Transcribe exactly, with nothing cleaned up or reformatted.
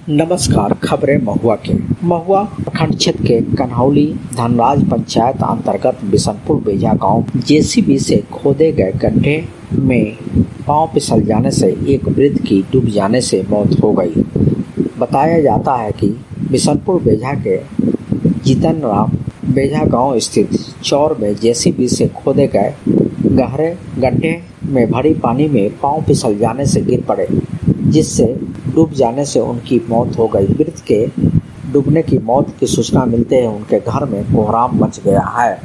नमस्कार। खबरें महुआ की। महुआ प्रखंड क्षेत्र के कन्हौली धनराज पंचायत अंतर्गत बिशनपुर बेजा गांव जेसीबी से खोदे गए गड्ढे में पांव फिसल जाने से एक वृद्ध की डूब जाने से मौत हो गई। बताया जाता है कि बिशनपुर बेजा के जीतन राम बेजा गांव स्थित चौर में जेसीबी से खोदे गए गहरे गड्ढे में भरी पानी में पांव फिसल जाने से गिर पड़े, जिससे डूब जाने से उनकी मौत हो गई। मृत के डूबने की मौत की सूचना मिलते ही उनके घर में कोहराम मच गया है।